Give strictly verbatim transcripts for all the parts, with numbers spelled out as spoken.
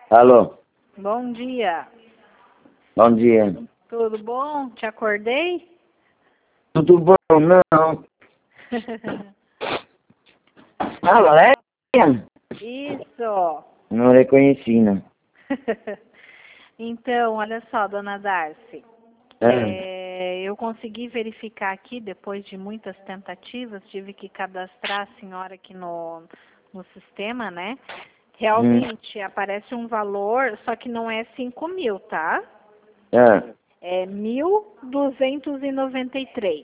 Alô, Bom dia. bom dia. Tudo bom? Te acordei? Tudo bom? Não. Ah, Valéria? Isso. Não reconheci, não. Então, olha só, dona Darcy. Ah, É, eu consegui verificar aqui, depois de muitas tentativas, tive que cadastrar a senhora aqui no, no sistema, né? Realmente aparece um valor, só que não é cinco mil, tá? ah. É mil duzentos e noventa e três.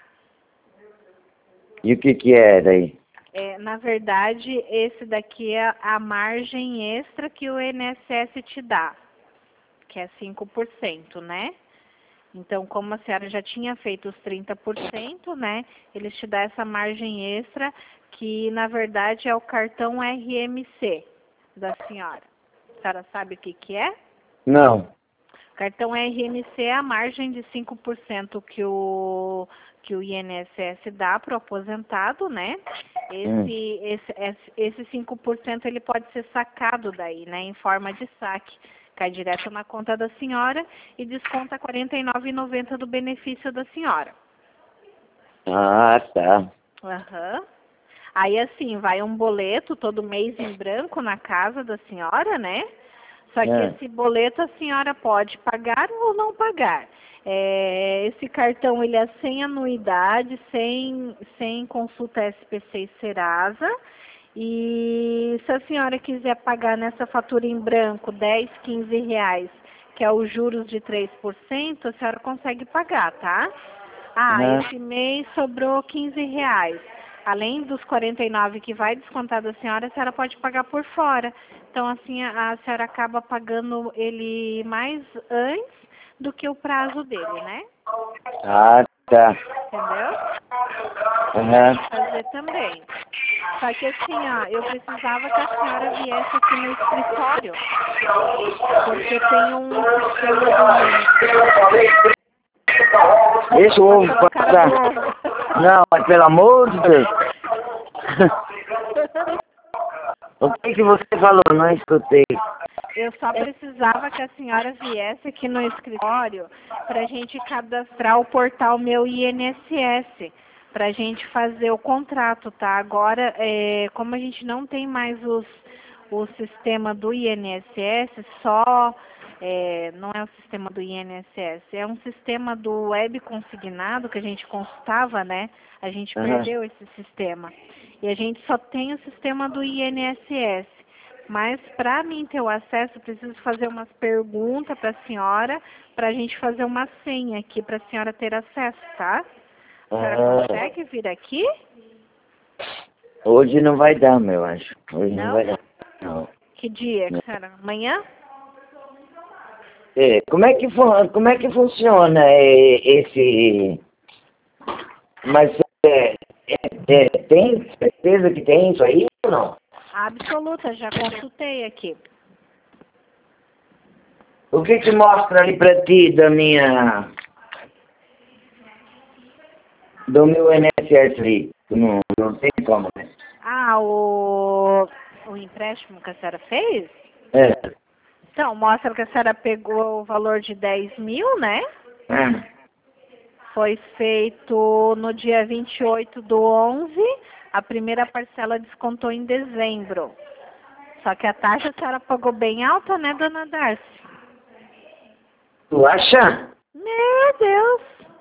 E o que que é daí? É, na verdade, esse daqui é a margem extra que o I N S S te dá, que é cinco por cento, né? Então, como a senhora já tinha feito os trinta por cento, né? Eles te dão essa margem extra, que na verdade é o cartão R M C da senhora. A senhora sabe o que que é? Não. Cartão R M C é a margem de cinco por cento que o, que o I N S S dá para o aposentado, né? Hum. Esse, esse, esse, esse cinco por cento ele pode ser sacado daí, né? Em forma de saque. Cai direto na conta da senhora e desconta quarenta e nove reais e noventa centavos do benefício da senhora. Ah, tá. Aham. Aí assim, vai um boleto todo mês em branco na casa da senhora, né? Só que Ah, esse boleto a senhora pode pagar ou não pagar. É, esse cartão ele é sem anuidade, sem, sem consulta S P C e Serasa. E se a senhora quiser pagar nessa fatura em branco dez, quinze reais, que é os juros de três por cento, a senhora consegue pagar, tá? Ah, ah, esse mês sobrou quinze reais. Além dos quarenta e nove que vai descontar da senhora, a senhora pode pagar por fora. Então, assim, a, a senhora acaba pagando ele mais antes do que o prazo dele, né? ah, tá. Entendeu? Aham. Pode fazer também. Só que assim, ó, eu precisava que a senhora viesse aqui no escritório, porque tem um sistema do I N S S. Deixa o ovo Passou na cara do passar. ovo. Não, mas pelo amor de Deus. O que que você falou? Não escutei. Eu só precisava que a senhora viesse aqui no escritório para a gente cadastrar o portal Meu I N S S, para a gente fazer o contrato, tá? Agora, é, como a gente não tem mais os, o sistema do I N S S, só, é, não é o sistema do I N S S, é um sistema do web consignado que a gente consultava, né? A gente Aham. perdeu esse sistema. E a gente só tem o sistema do I N S S. Mas para mim ter o acesso, eu preciso fazer umas perguntas para a senhora, para a gente fazer uma senha aqui para a senhora ter acesso, tá? A senhora Ah, consegue vir aqui? hoje não vai dar, meu acho. Hoje não Não? vai dar. Não. Que dia, Não. senhora? Amanhã? É, como é que fun- como é que funciona é, esse? Mas é, é, é, tem certeza que tem isso aí ou não? Absoluta, já consultei aqui. O que que mostra ali pra ti da minha do meu I N S S ali? Não, não tem como, né? Ah, o, o empréstimo que a senhora fez? É. Então, mostra que a senhora pegou o valor de dez mil, né? Ah, Foi feito no dia vinte e oito do onze, a primeira parcela descontou em dezembro. Só que a taxa a senhora pagou bem alta, né, dona Darcy? tu acha? Meu Deus!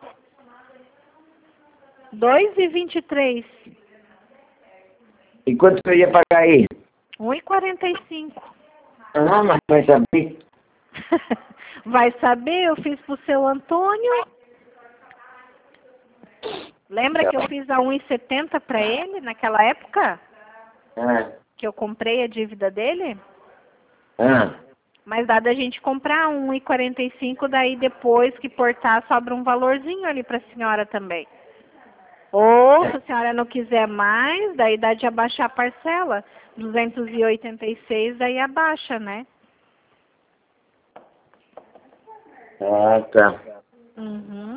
dois e vinte e três. E quanto que eu ia pagar aí? um e quarenta e cinco. Ah, mas vai saber. Vai saber, eu fiz pro seu Antônio. Lembra que eu fiz a um e setenta para ele naquela época? Ah, Que eu comprei a dívida dele? ah. Mas dá da gente comprar um e quarenta e cinco, daí depois que portar sobra um valorzinho ali para a senhora também. Ou se a senhora não quiser mais, daí dá de abaixar a parcela. duzentos e oitenta e seis, daí abaixa, né? Ah, tá. Uhum.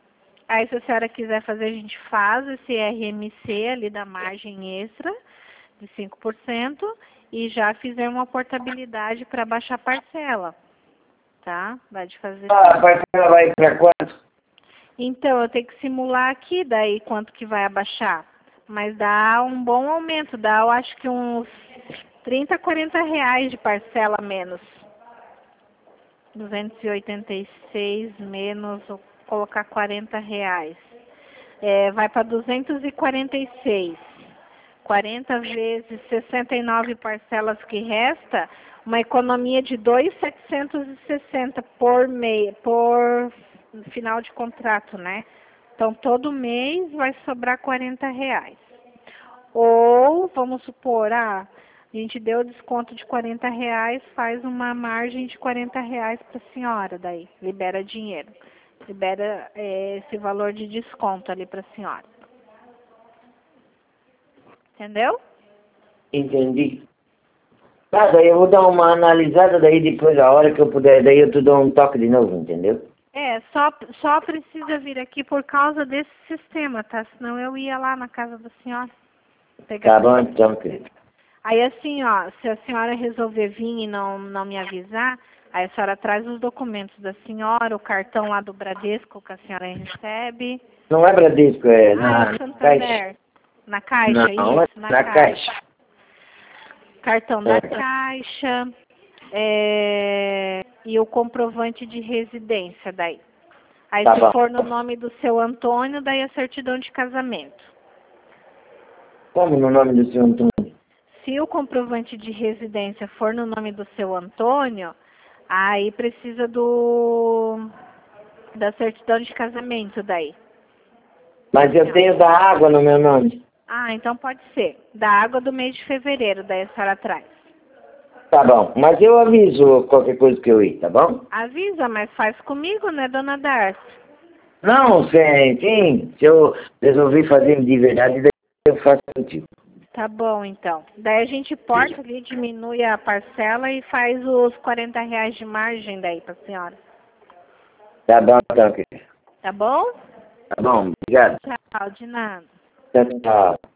Aí se a senhora quiser fazer, a gente faz esse R M C ali da margem extra. de cinco por cento e já fizer uma portabilidade para baixar a parcela, tá? Vai de fazer... Ah, a parcela vai para quanto? Então, eu tenho que simular aqui daí quanto que vai abaixar. Mas dá um bom aumento, dá eu acho que uns trinta, quarenta reais de parcela menos. duzentos e oitenta e seis menos, vou colocar quarenta reais. É, vai para duzentos e quarenta e seis. quarenta vezes sessenta e nove parcelas que resta, uma economia de dois mil setecentos e sessenta por mês, por final de contrato, né? Então, todo mês vai sobrar quarenta reais. Ou, vamos supor, ah, a gente deu desconto de quarenta reais, faz uma margem de quarenta reais para a senhora, daí, libera dinheiro. Libera é, esse valor de desconto ali para a senhora. Entendeu? Entendi. Tá, daí eu vou dar uma analisada, daí depois, a hora que eu puder, daí eu te dou um toque de novo, entendeu? É, só, só precisa vir aqui por causa desse sistema, tá? Senão eu ia lá na casa da senhora. Pegar Tá bom, então, querido. Aí assim, ó, se a senhora resolver vir e não, não me avisar, aí a senhora traz os documentos da senhora, o cartão lá do Bradesco que a senhora recebe. Não é Bradesco, é Ah, na, é na Santander. Caixa. Na caixa, Não, é isso, na, na caixa. Caixa. Cartão da É. caixa é, e o comprovante de residência daí. Aí Tá se bom. for no nome do seu Antônio, daí a certidão de casamento. Como no nome do senhor Antônio? Se o comprovante de residência for no nome do seu Antônio, aí precisa do da certidão de casamento daí. Mas eu tenho da água no meu nome. Ah, então pode ser. Da água do mês de fevereiro, daí a senhora traz. Tá bom, mas eu aviso qualquer coisa que eu ir, tá bom? Avisa, mas faz comigo, né, dona Darcy? Não, sim, sim. Se eu resolver fazer de verdade, daí eu faço contigo. Tá bom, então. Daí a gente porta ali, diminui a parcela e faz os quarenta reais de margem daí pra senhora. Tá bom, então, querido. Tá bom? Tá bom, obrigado. Tchau, de nada. Tchau, tchau.